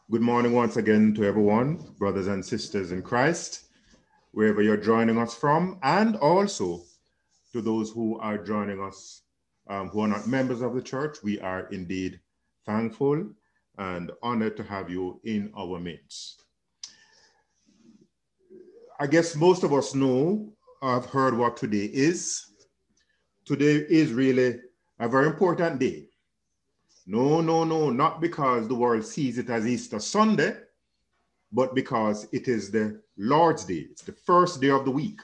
Good morning once again to everyone, brothers and sisters in Christ, wherever you're joining us from, and also to those who are joining us who are not members of the church. We are indeed thankful and honored to have you in our midst. I guess most of us know, I've heard what today is. Today is really a very important day. No, not because the world sees it as Easter Sunday, but because it is the Lord's Day. It's the first day of the week.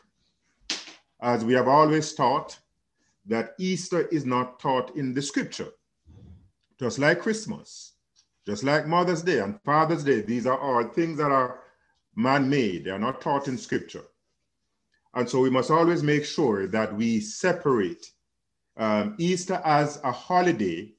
As we have always taught, that Easter is not taught in the scripture. Just like Christmas, just like Mother's Day and Father's Day, these are all things that are man-made. They are not taught in scripture. And so we must always make sure that we separate Easter as a holiday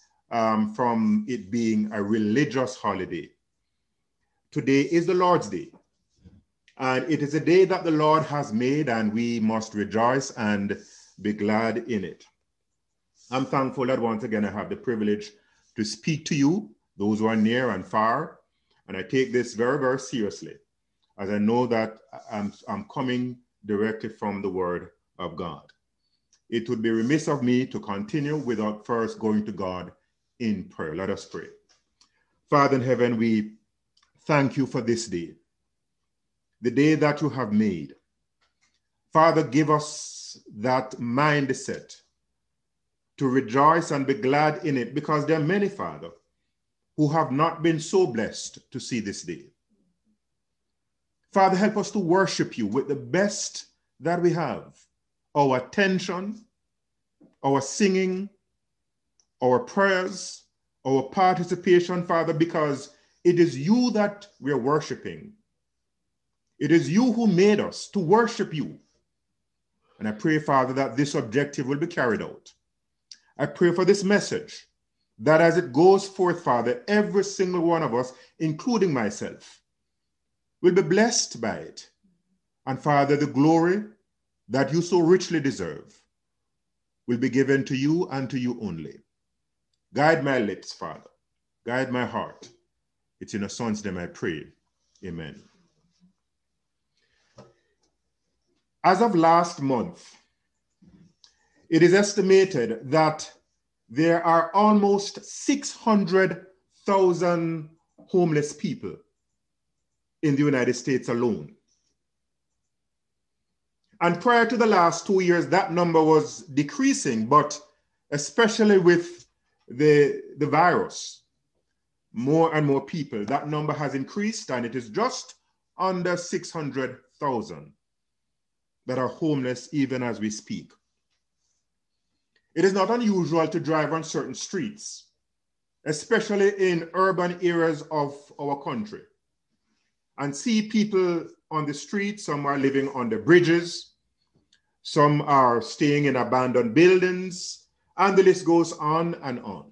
from it being a religious holiday. Today is the Lord's Day, and it is a day that the Lord has made, and we must rejoice and be glad in it. I'm thankful that once again I have the privilege to speak to you, those who are near and far, and I take this very, very seriously, as I know that I'm coming directly from the Word of God. It would be remiss of me to continue without first going to God in prayer. Let us pray. Father in heaven, we thank you for this day, the day that you have made. Father, give us that mindset to rejoice and be glad in it, because there are many, Father, who have not been so blessed to see this day. Father, help us to worship you with the best that we have, our attention, our singing, our prayers, our participation, Father, because it is you that we're worshiping. It is you who made us to worship you. And I pray, Father, that this objective will be carried out. I pray for this message, that as it goes forth, Father, every single one of us, including myself, will be blessed by it. And Father, the glory that you so richly deserve will be given to you and to you only. Guide my lips, Father. Guide my heart. It's in your Son's name I pray. Amen. As of last month, it is estimated that there are almost 600,000 homeless people in the United States alone. And prior to the last 2 years, that number was decreasing, but especially with the virus, more and more people, that number has increased, and it is just under 600,000 that are homeless even as we speak. It is not unusual to drive on certain streets, especially in urban areas of our country, and see people on the street. Some are living under bridges, some are staying in abandoned buildings, and the list goes on and on.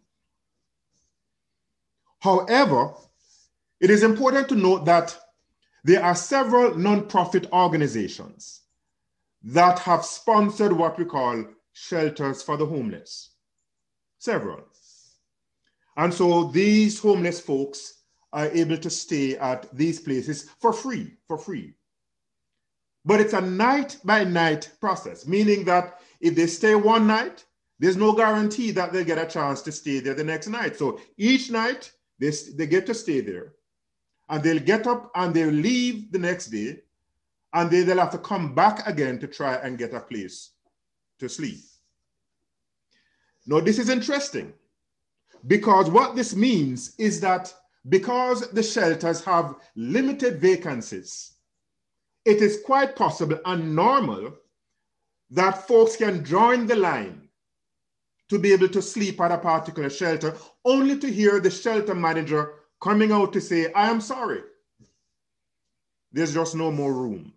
However, it is important to note that there are several nonprofit organizations that have sponsored what we call shelters for the homeless. Several. And so these homeless folks are able to stay at these places for free. But it's a night-by-night process, meaning that if they stay one night, there's no guarantee that they'll get a chance to stay there the next night. So each night, they get to stay there, and they'll get up and they'll leave the next day, and they'll have to come back again to try and get a place to sleep. Now, this is interesting, because what this means is that because the shelters have limited vacancies, it is quite possible and normal that folks can join the line to be able to sleep at a particular shelter, only to hear the shelter manager coming out to say, I am sorry, there's just no more room.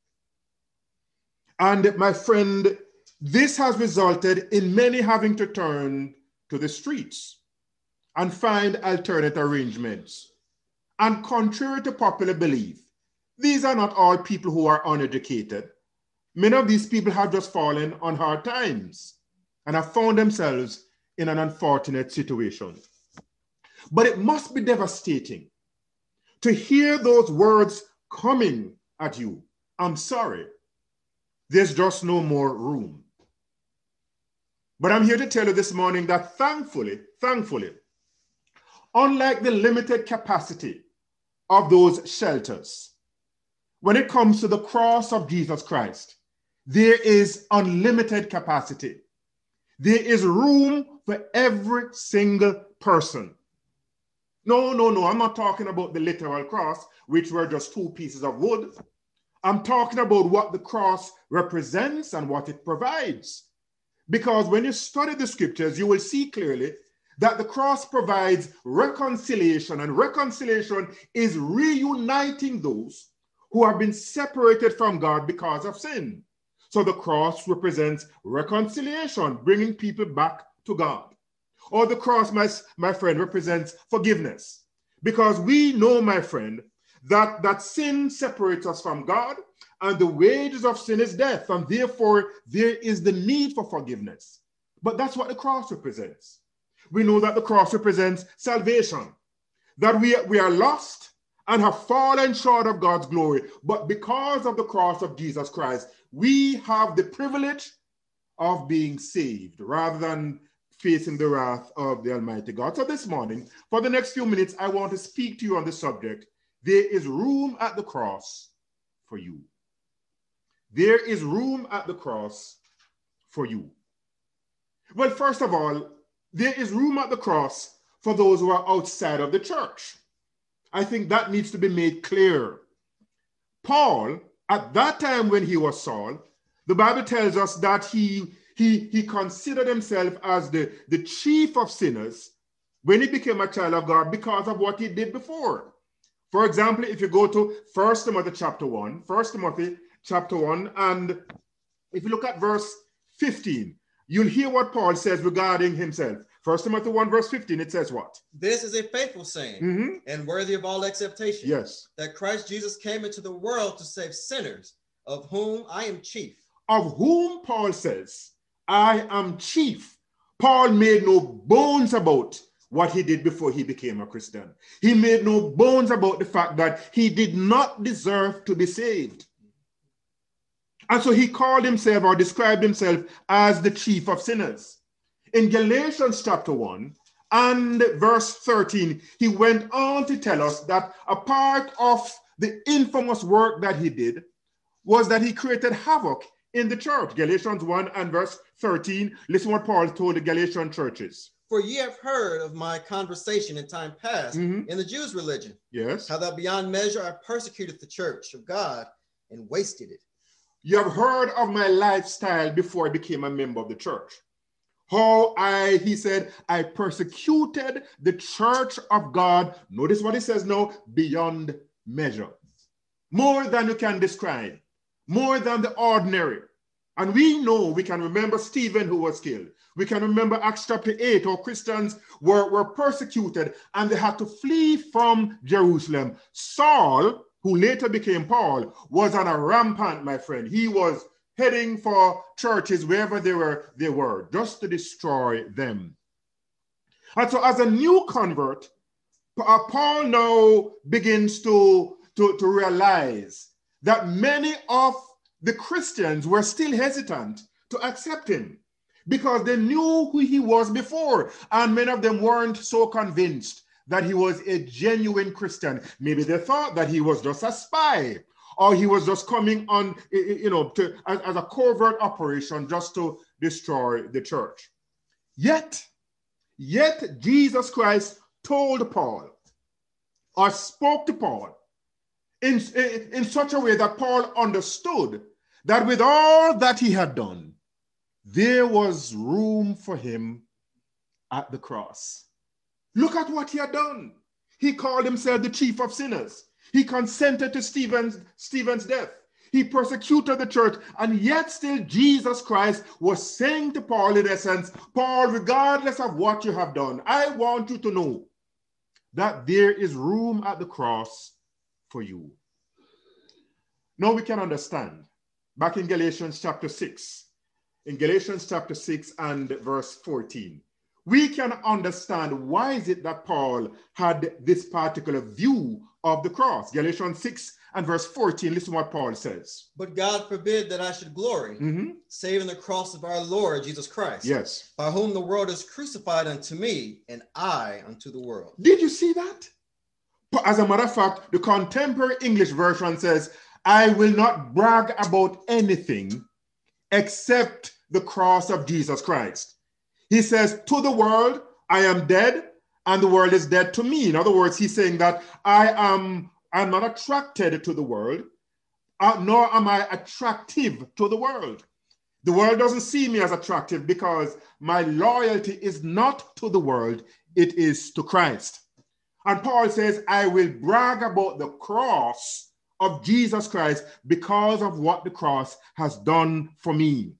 And my friend, this has resulted in many having to turn to the streets and find alternate arrangements. And contrary to popular belief, these are not all people who are uneducated. Many of these people have just fallen on hard times and have found themselves in an unfortunate situation. But it must be devastating to hear those words coming at you. I'm sorry. There's just no more room. But I'm here to tell you this morning that thankfully, unlike the limited capacity of those shelters, when it comes to the cross of Jesus Christ, there is unlimited capacity. There is room for every single person. No, I'm not talking about the literal cross, which were just two pieces of wood. I'm talking about what the cross represents and what it provides. Because when you study the scriptures, you will see clearly that the cross provides reconciliation, and reconciliation is reuniting those who have been separated from God because of sin. So the cross represents reconciliation, bringing people back to God. Or the cross, my friend, represents forgiveness. Because we know, my friend, that sin separates us from God, and the wages of sin is death, and therefore there is the need for forgiveness. But that's what the cross represents. We know that the cross represents salvation, that we are lost and have fallen short of God's glory. But because of the cross of Jesus Christ, we have the privilege of being saved rather than facing the wrath of the Almighty God. So this morning, for the next few minutes, I want to speak to you on the subject. There is room at the cross for you. There is room at the cross for you. Well, first of all, there is room at the cross for those who are outside of the church. I think that needs to be made clear. Paul, at that time when he was Saul, the Bible tells us that he considered himself as the chief of sinners when he became a child of God because of what he did before. For example, if you go to 1 Timothy chapter 1, and if you look at verse 15, you'll hear what Paul says regarding himself. 1 Timothy 1 verse 15, it says what? This is a faithful saying and worthy of all acceptation. Yes. That Christ Jesus came into the world to save sinners, of whom I am chief. Of whom Paul says, I am chief. Paul made no bones about what he did before he became a Christian. He made no bones about the fact that he did not deserve to be saved. And so he called himself or described himself as the chief of sinners. In Galatians chapter 1 and verse 13, he went on to tell us that a part of the infamous work that he did was that he created havoc in the church. Galatians 1 and verse 13, listen what Paul told the Galatian churches. For ye have heard of my conversation in time past in the Jews' religion. Yes. How that beyond measure I persecuted the church of God and wasted it. You have heard of my lifestyle before I became a member of the church. How he said, I persecuted the church of God. Notice what he says now, beyond measure. More than you can describe. More than the ordinary. And we know, we can remember Stephen who was killed. We can remember Acts chapter 8, how Christians were persecuted and they had to flee from Jerusalem. Saul, who later became Paul, was on a rampant, my friend. He was heading for churches wherever they were, just to destroy them. And so as a new convert, Paul now begins to realize that many of the Christians were still hesitant to accept him because they knew who he was before, and many of them weren't so convinced that he was a genuine Christian. Maybe they thought that he was just a spy, or he was just coming on, as a covert operation just to destroy the church. Yet Jesus Christ told Paul, or spoke to Paul, in such a way that Paul understood that with all that he had done, there was room for him at the cross. Look at what he had done. He called himself the chief of sinners. He consented to Stephen's death. He persecuted the church, and yet still Jesus Christ was saying to Paul, in essence, Paul, regardless of what you have done, I want you to know that there is room at the cross for you. Now we can understand. Back in Galatians chapter 6 and verse 14, we can understand why is it that Paul had this particular view of the cross. Galatians 6 and verse 14, listen what Paul says. But God forbid that I should glory, save in the cross of our Lord Jesus Christ, Yes. by whom the world is crucified unto me, and I unto the world. Did you see that? As a matter of fact, the contemporary English version says, I will not brag about anything except the cross of Jesus Christ. He says, to the world, I am dead, and the world is dead to me. In other words, he's saying that I'm not attracted to the world, nor am I attractive to the world. The world doesn't see me as attractive because my loyalty is not to the world, it is to Christ. And Paul says, I will brag about the cross of Jesus Christ because of what the cross has done for me.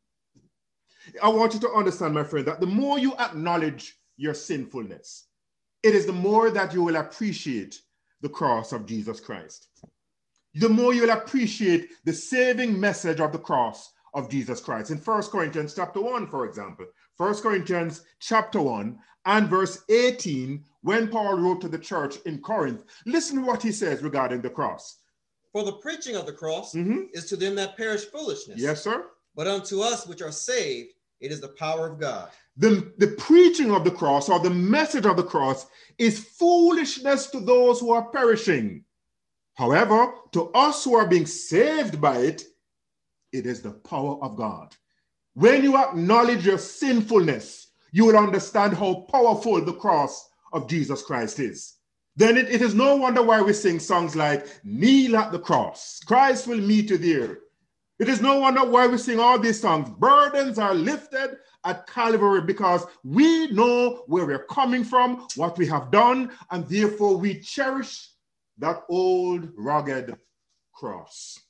I want you to understand, my friend, that the more you acknowledge your sinfulness, it is the more that you will appreciate the cross of Jesus Christ. The more you will appreciate the saving message of the cross of Jesus Christ. In 1 Corinthians chapter 1, for example, 1 Corinthians chapter 1 and verse 18, when Paul wrote to the church in Corinth, listen to what he says regarding the cross. For the preaching of the cross is to them that perish foolishness. Yes, sir. But unto us which are saved, it is the power of God. The preaching of the cross, or the message of the cross, is foolishness to those who are perishing. However, to us who are being saved by it, it is the power of God. When you acknowledge your sinfulness, you will understand how powerful the cross of Jesus Christ is. Then it is no wonder why we sing songs like, kneel at the cross, Christ will meet you there. It is no wonder why we sing all these songs. Burdens are lifted at Calvary because we know where we're coming from, what we have done, and therefore we cherish that old rugged cross.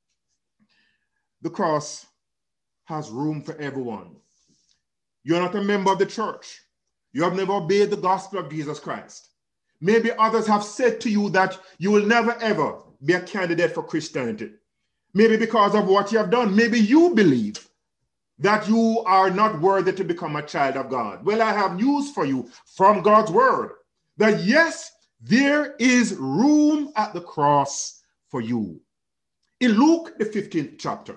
The cross has room for everyone. You're not a member of the church. You have never obeyed the gospel of Jesus Christ. Maybe others have said to you that you will never ever be a candidate for Christianity. Maybe because of what you have done. Maybe you believe that you are not worthy to become a child of God. Well, I have news for you from God's word that yes, there is room at the cross for you. In Luke, the 15th chapter,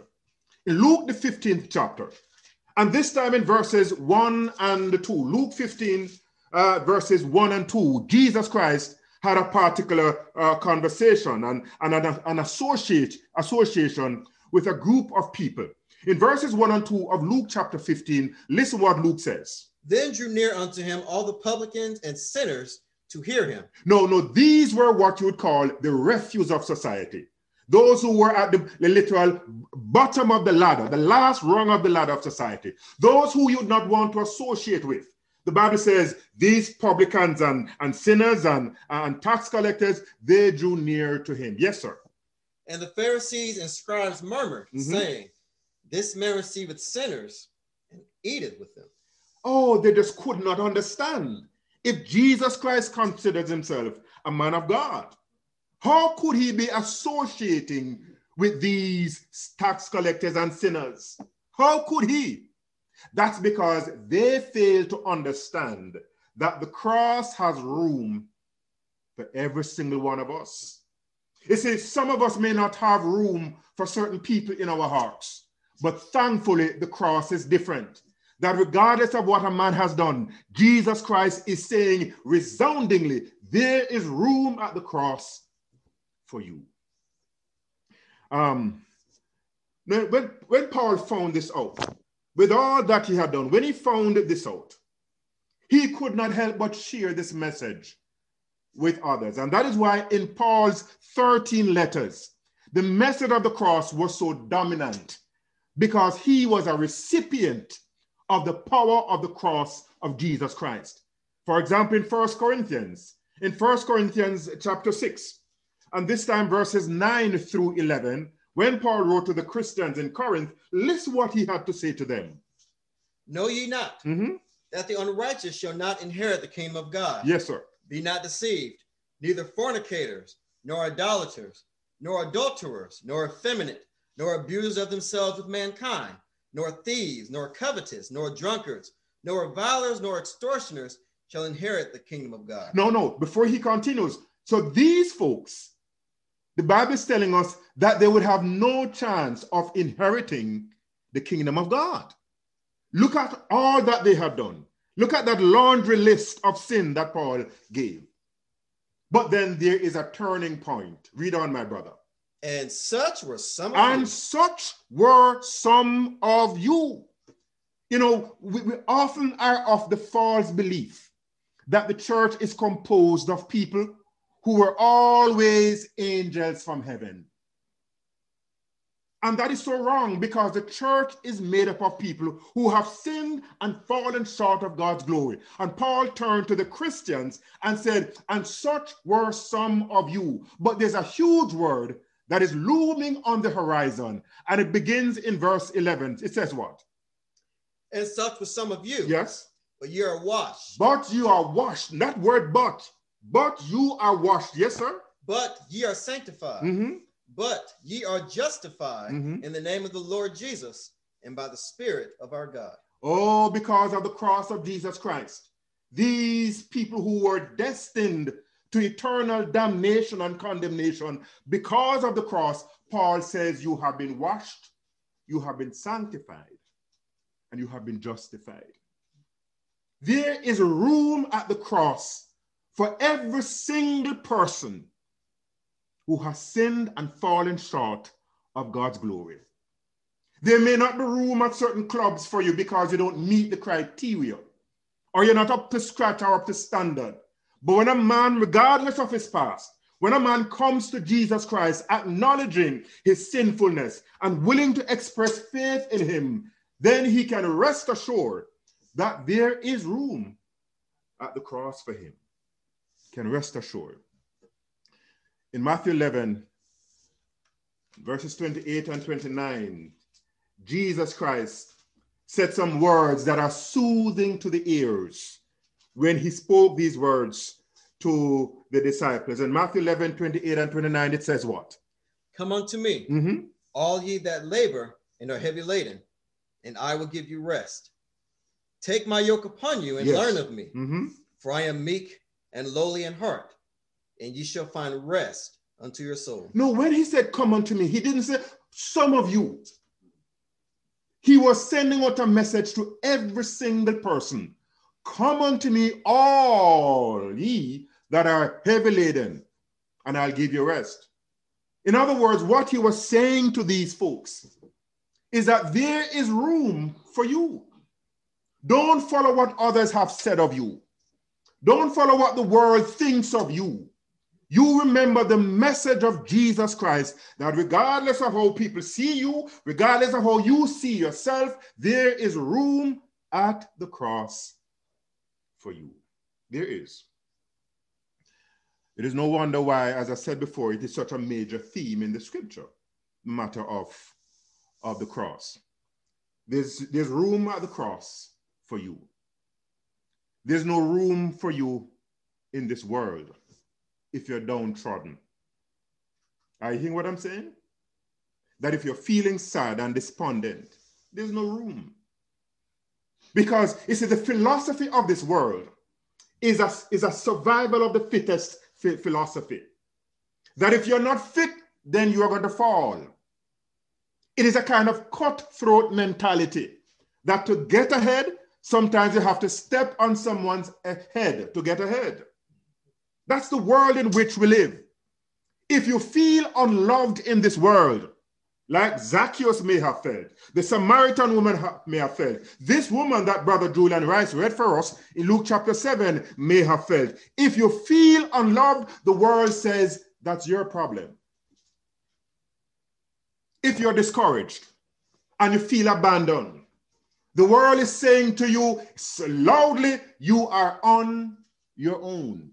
and this time in verses 1 and 2, Luke 15, verses 1 and 2, Jesus Christ had a particular conversation and an association with a group of people. In verses 1 and 2 of Luke chapter 15, listen what Luke says. Then drew near unto him all the publicans and sinners to hear him. No, these were what you would call the refuse of society. Those who were at the literal bottom of the ladder, the last rung of the ladder of society. Those who you would not want to associate with. The Bible says these publicans and sinners and tax collectors, they drew near to him. Yes, sir. And the Pharisees and scribes murmured, saying, this man receiveth sinners and eateth with them. Oh, they just could not understand. If Jesus Christ considers himself a man of God, how could he be associating with these tax collectors and sinners? How could he? That's because they fail to understand that the cross has room for every single one of us. You see, some of us may not have room for certain people in our hearts, but thankfully the cross is different. That regardless of what a man has done, Jesus Christ is saying resoundingly, there is room at the cross for you. When Paul found this out, with all that he had done, when he found this out, he could not help but share this message with others. And that is why in Paul's 13 letters, the message of the cross was so dominant, because he was a recipient of the power of the cross of Jesus Christ. For example, in 1 Corinthians chapter 6, and this time verses 9 through 11, when Paul wrote to the Christians in Corinth, listen what he had to say to them. Know ye not that the unrighteous shall not inherit the kingdom of God? Yes, sir. Be not deceived, neither fornicators, nor idolaters, nor adulterers, nor effeminate, nor abusers of themselves with mankind, nor thieves, nor covetous, nor drunkards, nor revilers, nor extortioners shall inherit the kingdom of God. No, before he continues. So these folks, the Bible is telling us that they would have no chance of inheriting the kingdom of God. Look at all that they have done. Look at that laundry list of sin that Paul gave. But then there is a turning point. Read on, my brother. And such were some of And you. such were some of you. You know, we often are of the false belief that the church is composed of people who were always angels from heaven. And that is so wrong, because the church is made up of people who have sinned and fallen short of God's glory. And Paul turned to the Christians and said, and such were some of you. But there's a huge word that is looming on the horizon. And it begins in verse 11. It says what? And such were some of you. Yes. But you are washed. But you are washed. That word but you are washed. Yes, sir. But ye are sanctified. Mm-hmm. But ye are justified Mm-hmm. in the name of the Lord Jesus and by the Spirit of our God. Oh, because of the cross of Jesus Christ. These people who were destined to eternal damnation and condemnation, because of the cross, Paul says you have been washed, you have been sanctified, and you have been justified. There is room at the cross for every single person who has sinned and fallen short of God's glory. There may not be room at certain clubs for you because you don't meet the criteria, or you're not up to scratch or up to standard. But when a man, regardless of his past, when a man comes to Jesus Christ, acknowledging his sinfulness and willing to express faith in him, then he can rest assured that there is room at the cross for him. Can rest assured. In Matthew 11, verses 28 and 29, Jesus Christ said some words that are soothing to the ears when he spoke these words to the disciples. In Matthew 11, 28 and 29, it says what? Come unto me, all ye that labor and are heavy laden, and I will give you rest. Take my yoke upon you and learn of me, for I am meek and lowly in heart, and ye shall find rest unto your soul. No, when he said, come unto me, he didn't say some of you. He was sending out a message to every single person. Come unto me, all ye that are heavy laden, and I'll give you rest. In other words, what he was saying to these folks is that there is room for you. Don't follow what others have said of you. Don't follow what the world thinks of you. You remember the message of Jesus Christ, that regardless of how people see you, regardless of how you see yourself, there is room at the cross for you. There is. It is no wonder why, as I said before, it is such a major theme in the scripture, the matter of the cross. There's room at the cross for you. There's no room for you in this world if you're downtrodden. Are you hearing what I'm saying? That if you're feeling sad and despondent, there's no room. Because you see, the philosophy of this world is a survival of the fittest philosophy. That if you're not fit, then you are going to fall. It is a kind of cutthroat mentality that to get ahead, sometimes you have to step on someone's head to get ahead. That's the world in which we live. If you feel unloved in this world, like Zacchaeus may have felt, the Samaritan woman may have felt, this woman that Brother Julian Rice read for us in Luke chapter 7 may have felt. If you feel unloved, the world says that's your problem. If you're discouraged and you feel abandoned, the world is saying to you so loudly, you are on your own.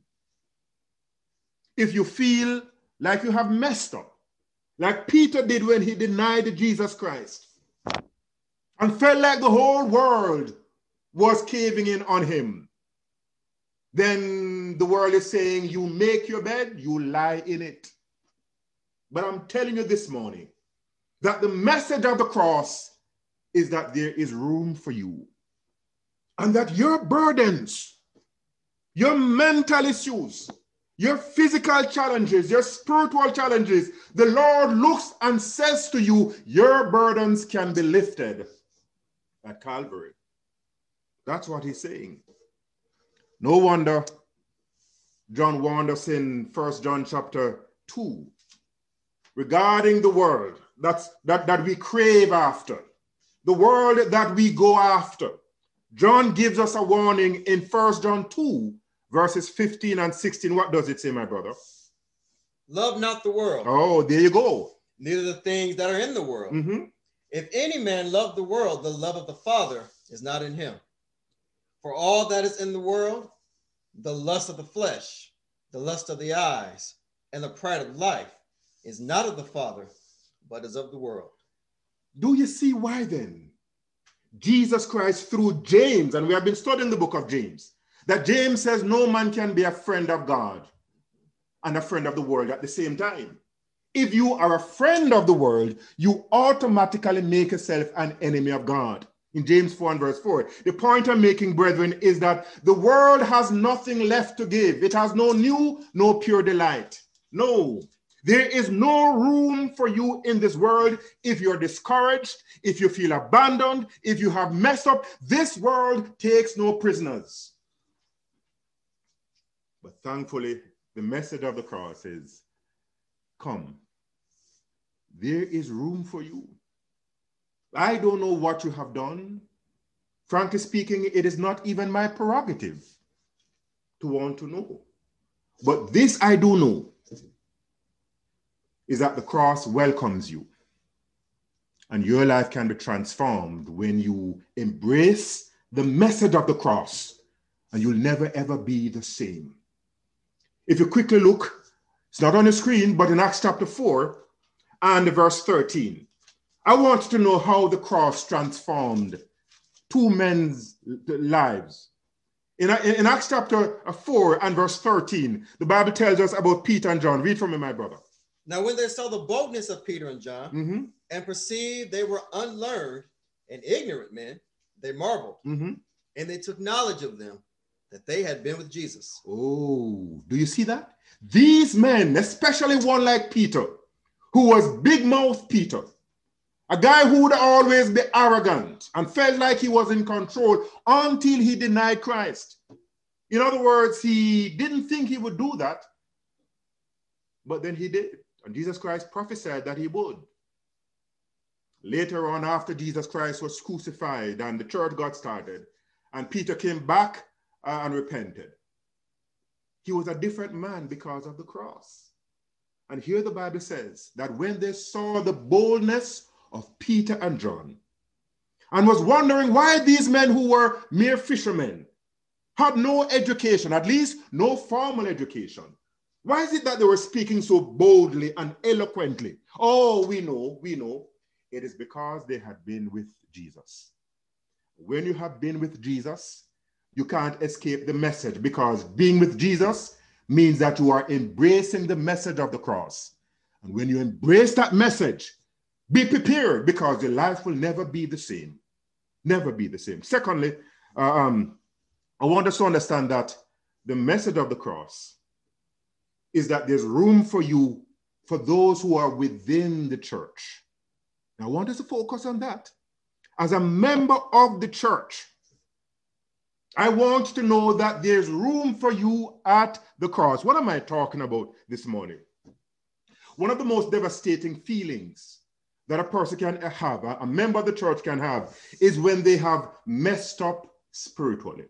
If you feel like you have messed up, like Peter did when he denied Jesus Christ, and felt like the whole world was caving in on him, then the world is saying, you make your bed, you lie in it. But I'm telling you this morning that the message of the cross is that there is room for you. And that your burdens, your mental issues, your physical challenges, your spiritual challenges, the Lord looks and says to you, your burdens can be lifted at Calvary. That's what he's saying. No wonder John warned us in 1 John chapter 2 regarding the world that we crave after, the world that we go after. John gives us a warning in 1 John 2, verses 15 and 16. What does it say, my brother? Love not the world. Oh, there you go. Neither the things that are in the world. If any man love the world, the love of the Father is not in him. For all that is in the world, the lust of the flesh, the lust of the eyes, and the pride of life is not of the Father, but is of the world. Do you see why then? Jesus Christ through James, and we have been studying the book of James, that James says no man can be a friend of God and a friend of the world at the same time. If you are a friend of the world, you automatically make yourself an enemy of God. In James 4 and verse 4, the point I'm making, brethren, is that the world has nothing left to give. It has no new, no pure delight. No, there is no room for you in this world if you're discouraged, if you feel abandoned, if you have messed up. This world takes no prisoners. But thankfully, the message of the cross is, come, there is room for you. I don't know what you have done. Frankly speaking, it is not even my prerogative to want to know. But this I do know, is that the cross welcomes you. And your life can be transformed when you embrace the message of the cross, and you'll never ever be the same. If you quickly look, it's not on the screen, but in Acts chapter 4 and verse 13, I want to know how the cross transformed two men's lives. In Acts chapter 4 and verse 13, the Bible tells us about Peter and John. Read for me, my brother. Now, when they saw the boldness of Peter and John and perceived they were unlearned and ignorant men, they marveled. And they took knowledge of them that they had been with Jesus. Oh, do you see that? These men, especially one like Peter, who was big-mouthed Peter, a guy who would always be arrogant and felt like he was in control until he denied Christ. In other words, he didn't think he would do that, but then he did. And Jesus Christ prophesied that he would. Later on, after Jesus Christ was crucified and the church got started, and Peter came back and repented, he was a different man because of the cross. And here the Bible says that when they saw the boldness of Peter and John, and was wondering why these men who were mere fishermen had no education, at least no formal education, why is it that they were speaking so boldly and eloquently? Oh, we know. It is because they had been with Jesus. When you have been with Jesus, you can't escape the message, because being with Jesus means that you are embracing the message of the cross. And when you embrace that message, be prepared, because your life will never be the same. Never be the same. Secondly, I want us to understand that the message of the cross is that there's room for you, for those who are within the church. Now, I want us to focus on that. As a member of the church, I want to know that there's room for you at the cross. What am I talking about this morning? One of the most devastating feelings that a person can have, a member of the church can have, is when they have messed up spiritually.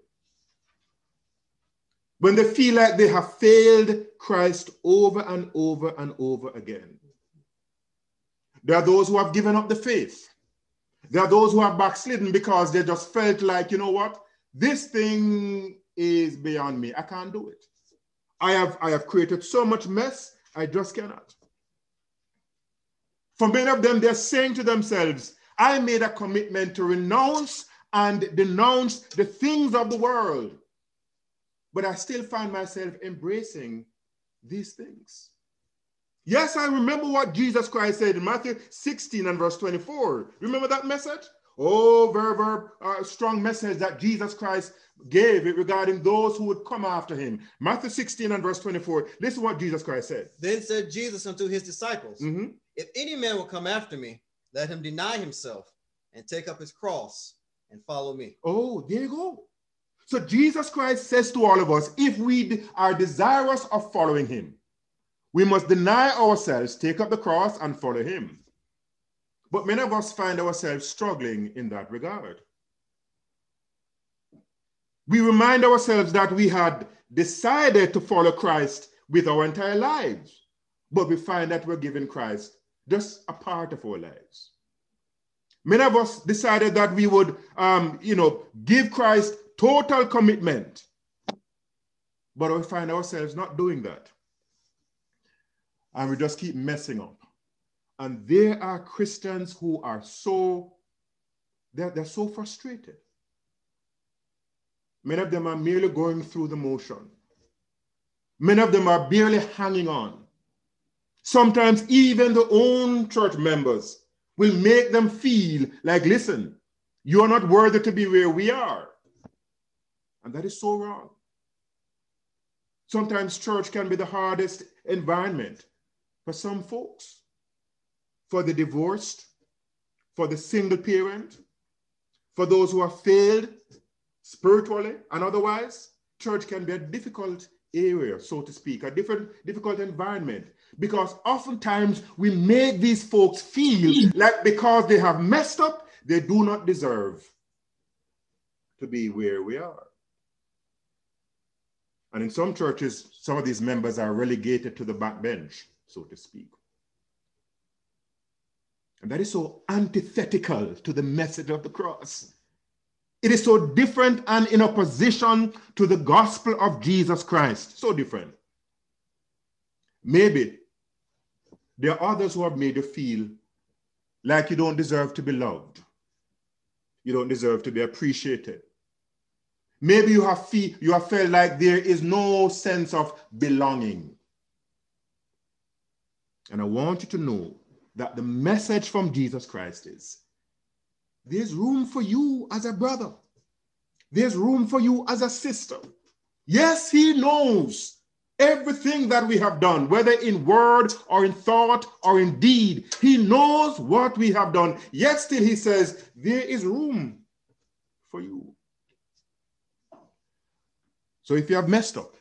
When they feel like they have failed Christ over and over and over again. There are those who have given up the faith. There are those who have backslidden because they just felt like, you know what? This thing is beyond me. I can't do it. I have created so much mess, I just cannot. For many of them, they're saying to themselves, I made a commitment to renounce and denounce the things of the world, but I still find myself embracing these things. Yes, I remember what Jesus Christ said in Matthew 16 and verse 24. Remember that message? Oh, very strong message that Jesus Christ gave it regarding those who would come after him. Matthew 16 and verse 24. Listen to what Jesus Christ said. Then said Jesus unto his disciples, if any man will come after me, let him deny himself and take up his cross and follow me. Oh, there you go. So Jesus Christ says to all of us, if we are desirous of following him, we must deny ourselves, take up the cross, and follow him. But many of us find ourselves struggling in that regard. We remind ourselves that we had decided to follow Christ with our entire lives, but we find that we're giving Christ just a part of our lives. Many of us decided that we would, give Christ total commitment, but we find ourselves not doing that. And we just keep messing up. And there are Christians who are they're so frustrated. Many of them are merely going through the motion. Many of them are barely hanging on. Sometimes even the own church members will make them feel like, listen, you're not worthy to be where we are. And that is so wrong. Sometimes church can be the hardest environment for some folks. For the divorced, for the single parent, for those who have failed spiritually and otherwise, church can be a difficult area, so to speak, a difficult environment, because oftentimes we make these folks feel like because they have messed up, they do not deserve to be where we are. And in some churches, some of these members are relegated to the back bench, so to speak. And that is so antithetical to the message of the cross. It is so different and in opposition to the gospel of Jesus Christ. So different. Maybe there are others who have made you feel like you don't deserve to be loved. You don't deserve to be appreciated. Maybe you have felt like there is no sense of belonging. And I want you to know that the message from Jesus Christ is, there's room for you as a brother. There's room for you as a sister. Yes, he knows everything that we have done, whether in word or in thought or in deed. He knows what we have done. Yet still he says, there is room for you. So if you have messed up,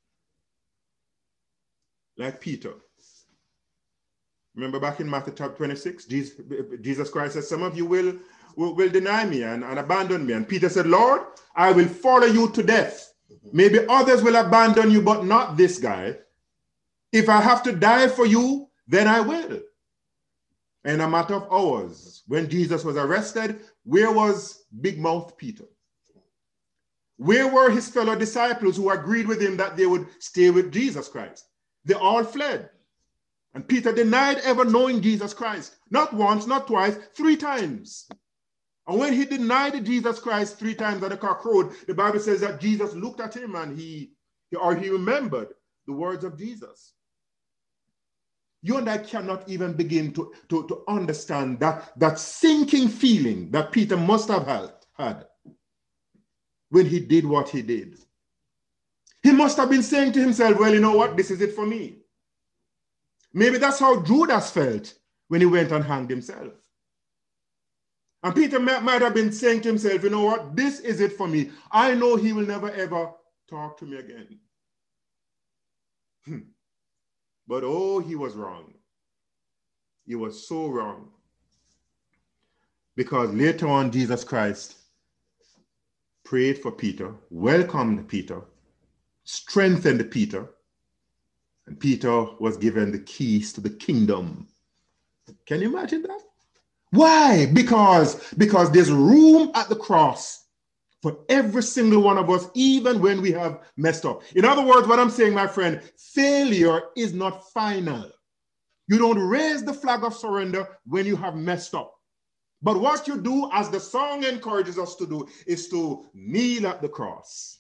like Peter, remember back in Matthew chapter 26, Jesus Christ said, some of you will deny me and abandon me. And Peter said, Lord, I will follow you to death. Maybe others will abandon you, but not this guy. If I have to die for you, then I will. In a matter of hours, when Jesus was arrested, where was Big Mouth Peter? Where were his fellow disciples who agreed with him that they would stay with Jesus Christ? They all fled. And Peter denied ever knowing Jesus Christ. Not once, not twice, 3 times. And when he denied Jesus Christ 3 times at the cock crowed, the Bible says that Jesus looked at him and he remembered the words of Jesus. You and I cannot even begin to understand that sinking feeling that Peter must have had when he did what he did. He must have been saying to himself, well, you know what? This is it for me. Maybe that's how Judas felt when he went and hanged himself. And Peter might have been saying to himself, you know what? This is it for me. I know he will never, ever talk to me again. But oh, he was wrong. He was so wrong. Because later on, Jesus Christ prayed for Peter, welcomed Peter, strengthened Peter, and Peter was given the keys to the kingdom. Can you imagine that? Why? Because there's room at the cross for every single one of us, even when we have messed up. In other words, what I'm saying, my friend, failure is not final. You don't raise the flag of surrender when you have messed up. But what you do, as the song encourages us to do, is to kneel at the cross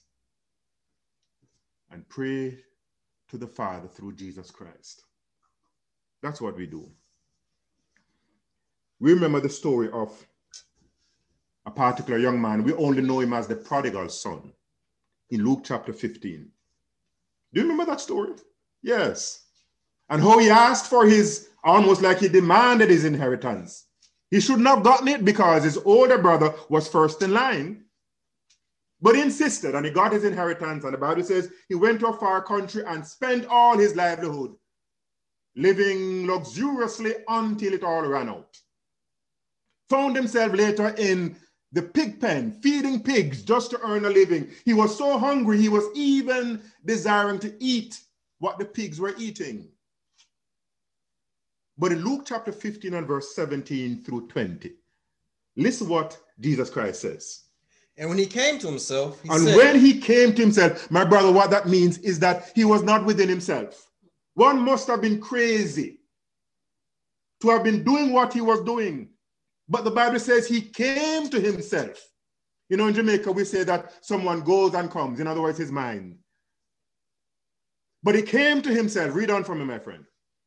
and pray to the Father through Jesus Christ. That's what we do. We remember the story of a particular young man. We only know him as the prodigal son in Luke chapter 15. Do you remember that story? Yes. And how he asked for his, almost like he demanded his inheritance. He shouldn't have gotten it because his older brother was first in line. But he insisted and he got his inheritance. And the Bible says he went to a far country and spent all his livelihood living luxuriously until it all ran out. Found himself later in the pig pen, feeding pigs just to earn a living. He was so hungry, he was even desiring to eat what the pigs were eating. But in Luke chapter 15 and verse 17 through 20, listen what Jesus Christ says. And when he came to himself, when he came to himself, my brother, what that means is that he was not within himself. One must have been crazy to have been doing what he was doing. But the Bible says he came to himself. You know, in Jamaica, we say that someone goes and comes. In other words, his mind. But he came to himself. Read on from him, my friend.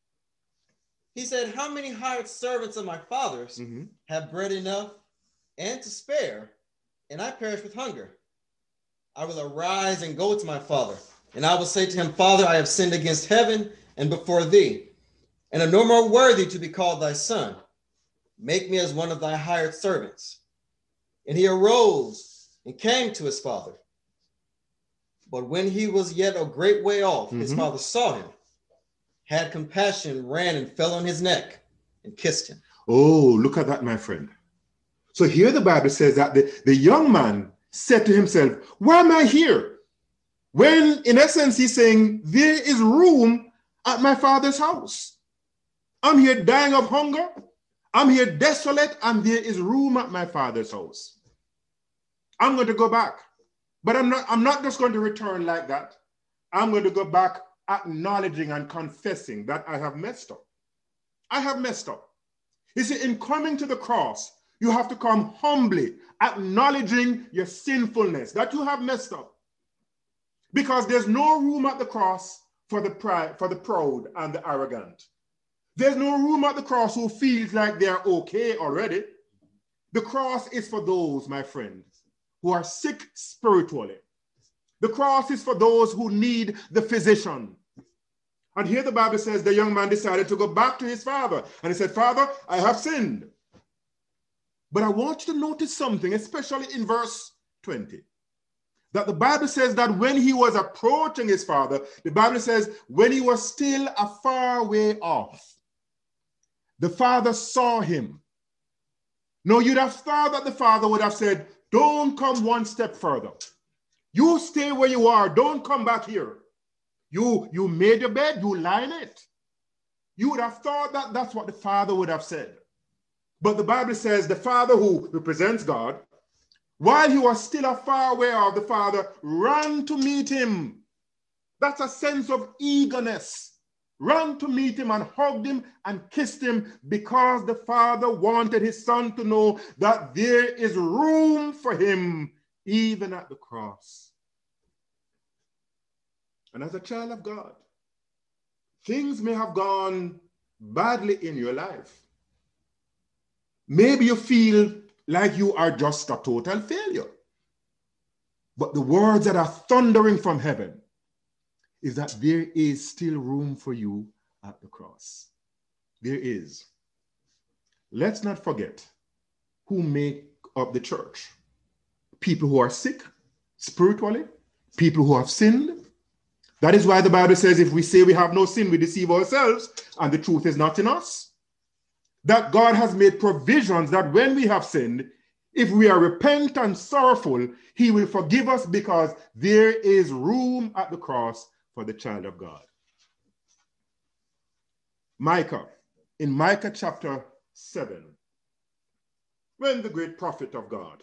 He said, how many hired servants of my father's have bread enough and to spare, and I perish with hunger? I will arise and go to my father, and I will say to him, Father, I have sinned against heaven and before thee, and am no more worthy to be called thy son. Make me as one of thy hired servants. And he arose and came to his father. But when he was yet a great way off, his father saw him, had compassion, ran and fell on his neck and kissed him. Oh, look at that, my friend. So here the Bible says that the young man said to himself, why am I here? When in essence he's saying, there is room at my father's house. I'm here dying of hunger. I'm here desolate, and there is room at my father's house. I'm going to go back. But I'm not just going to return like that. I'm going to go back acknowledging and confessing that I have messed up. I have messed up. You see, in coming to the cross, you have to come humbly, acknowledging your sinfulness, that you have messed up. Because there's no room at the cross for the proud and the arrogant. There's no room at the cross who feels like they're okay already. The cross is for those, my friends, who are sick spiritually. The cross is for those who need the physician. And here the Bible says the young man decided to go back to his father. And he said, Father, I have sinned. But I want you to notice something, especially in verse 20. That the Bible says that when he was approaching his father, the Bible says when he was still a far way off, the father saw him. Now you'd have thought that the father would have said, don't come one step further. You stay where you are. Don't come back here. You made your bed, you lie in it. You would have thought that that's what the father would have said. But the Bible says the father who represents God, while he was still a far way off, the father ran to meet him. That's a sense of eagerness. Ran to meet him and hugged him and kissed him because the father wanted his son to know that there is room for him even at the cross. And as a child of God, things may have gone badly in your life. Maybe you feel like you are just a total failure. But the words that are thundering from heaven is that there is still room for you at the cross. There is. Let's not forget who make up the church. People who are sick spiritually, people who have sinned. That is why the Bible says if we say we have no sin, we deceive ourselves and the truth is not in us. That God has made provisions that when we have sinned, if we are repentant and sorrowful, he will forgive us because there is room at the cross for the child of God. Micah, in Micah chapter 7, when the great prophet of God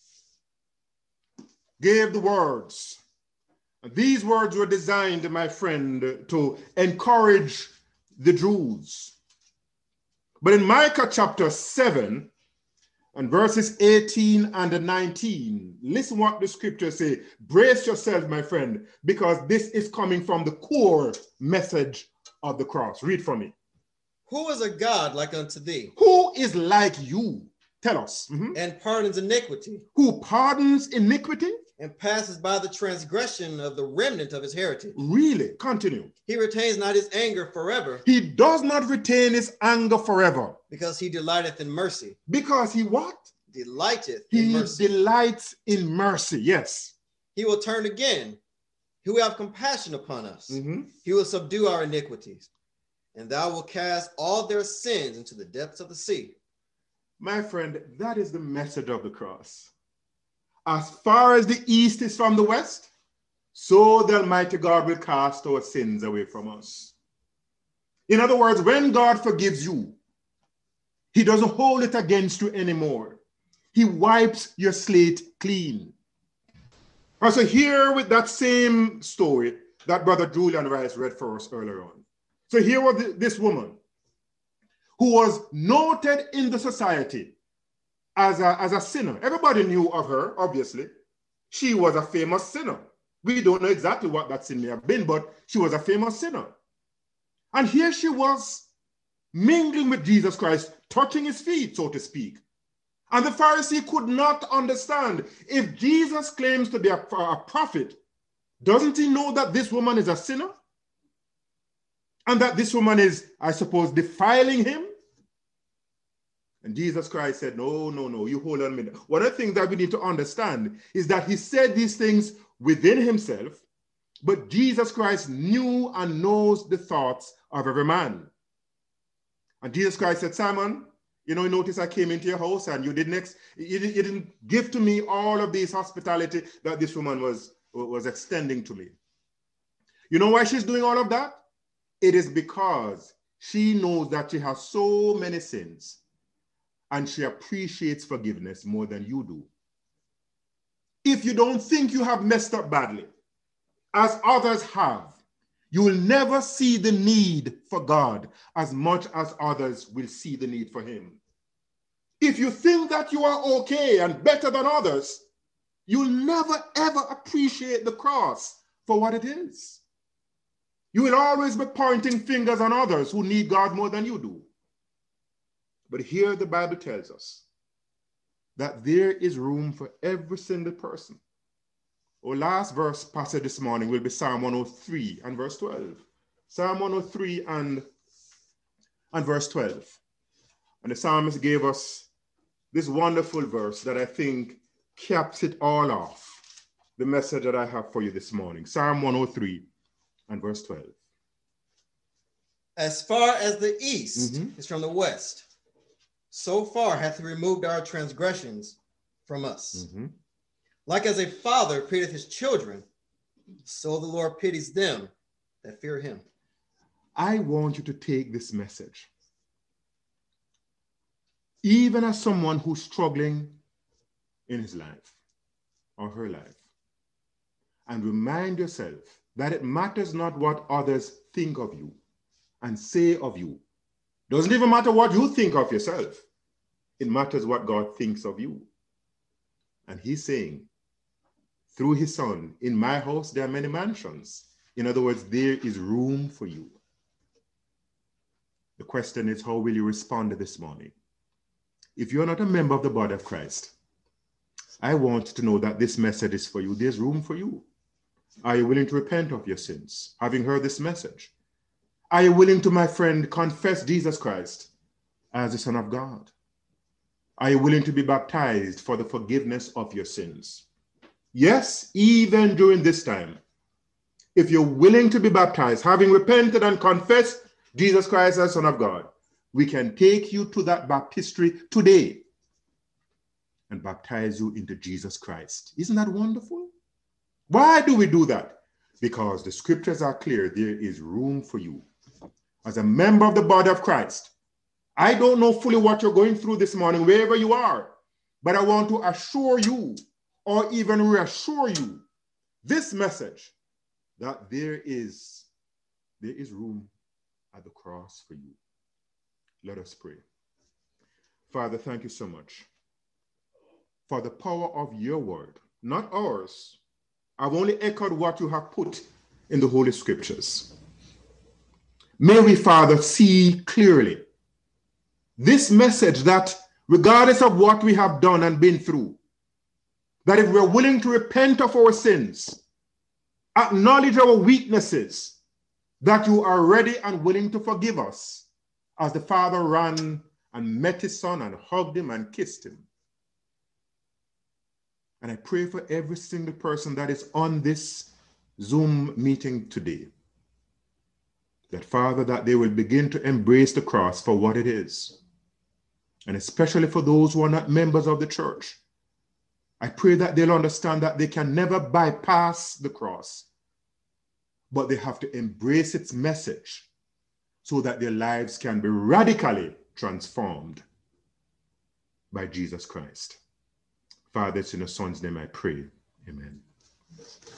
gave the words, and these words were designed, my friend, to encourage the Jews. But in Micah chapter 7 and verses 18 and 19, listen what the scriptures say. Brace yourself, my friend, because this is coming from the core message of the cross. Read for me. Who is a God like unto thee? Who is like you? Tell us. And pardons iniquity. Who pardons iniquity? And passes by the transgression of the remnant of his heritage. Really? Continue. He retains not his anger forever. He does not retain his anger forever. Because he delighteth in mercy. Because he what? Delighteth in mercy. He delights in mercy, yes. He will turn again. He will have compassion upon us. He will subdue our iniquities. And thou wilt cast all their sins into the depths of the sea. My friend, that is the message of the cross. As far as the east is from the west, so the Almighty God will cast our sins away from us. In other words, when God forgives you, he doesn't hold it against you anymore. He wipes your slate clean. And so here with that same story that Brother Julian Rice read for us earlier on. So here was this woman who was noted in the society as a sinner. Everybody knew of her, obviously. She was a famous sinner. We don't know exactly what that sin may have been, but she was a famous sinner. And here she was mingling with Jesus Christ, touching his feet, so to speak. And the Pharisee could not understand. If Jesus claims to be a prophet, doesn't he know that this woman is a sinner? And that this woman is, I suppose, defiling him? And Jesus Christ said, no, you hold on a minute. One of the things that we need to understand is that he said these things within himself, but Jesus Christ knew and knows the thoughts of every man. And Jesus Christ said, Simon, you notice I came into your house and you didn't give to me all of this hospitality that this woman was extending to me. You know why she's doing all of that? It is because she knows that she has so many sins and she appreciates forgiveness more than you do. If you don't think you have messed up badly, as others have, you will never see the need for God as much as others will see the need for him. If you think that you are okay and better than others, you'll never ever appreciate the cross for what it is. You will always be pointing fingers on others who need God more than you do. But here the Bible tells us that there is room for every single person. Our last verse passage this morning will be Psalm 103 and verse 12. Psalm 103 and verse 12. And the psalmist gave us this wonderful verse that I think caps it all off, the message that I have for you this morning. Psalm 103 and verse 12. As far as the east is from the west, so far hath he removed our transgressions from us. Like as a father pitieth his children, so the Lord pities them that fear him. I want you to take this message. Even as someone who's struggling in his life or her life, and remind yourself that it matters not what others think of you and say of you. Doesn't even matter what you think of yourself. It matters what God thinks of you. And he's saying, through his son, in my house there are many mansions. In other words, there is room for you. The question is, how will you respond this morning? If you're not a member of the body of Christ, I want to know that this message is for you. There's room for you. Are you willing to repent of your sins, having heard this message? Are you willing to, my friend, confess Jesus Christ as the Son of God? Are you willing to be baptized for the forgiveness of your sins? Yes, even during this time, if you're willing to be baptized, having repented and confessed Jesus Christ as Son of God, we can take you to that baptistry today and baptize you into Jesus Christ. Isn't that wonderful? Why do we do that? Because the scriptures are clear. There is room for you. As a member of the body of Christ, I don't know fully what you're going through this morning, wherever you are, but I want to assure you or even reassure you this message that there is room at the cross for you. Let us pray. Father, thank you so much for the power of your word, not ours. I've only echoed what you have put in the Holy Scriptures. May we, Father, see clearly this message that regardless of what we have done and been through, that if we're willing to repent of our sins, acknowledge our weaknesses, that you are ready and willing to forgive us, as the Father ran and met his Son and hugged him and kissed him. And I pray for every single person that is on this Zoom meeting today, that, Father, that they will begin to embrace the cross for what it is. And especially for those who are not members of the church, I pray that they'll understand that they can never bypass the cross, but they have to embrace its message so that their lives can be radically transformed by Jesus Christ. Father, it's in your Son's name I pray. Amen.